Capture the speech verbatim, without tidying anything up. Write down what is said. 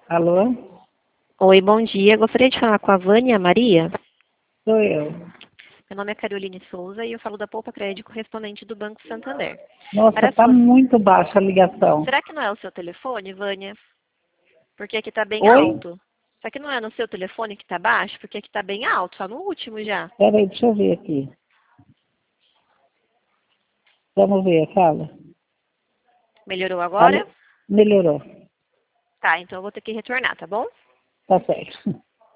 Alô? Oi, bom dia. Gostaria de falar com a Vânia Maria. Sou eu. Meu nome é Caroline Souza e eu falo da Poupa Crédito, correspondente do Banco Santander. Nossa, Para tá sua... muito baixa a ligação. Será que não é o seu telefone, Vânia? Porque aqui tá bem Oi? alto. Será que não é no seu telefone que tá baixo? Porque aqui tá bem alto, só no último já. Peraí, deixa eu ver aqui. Vamos ver, fala. Melhorou agora? Alô? Melhorou. Tá, então eu vou ter que retornar, tá bom? Tá certo.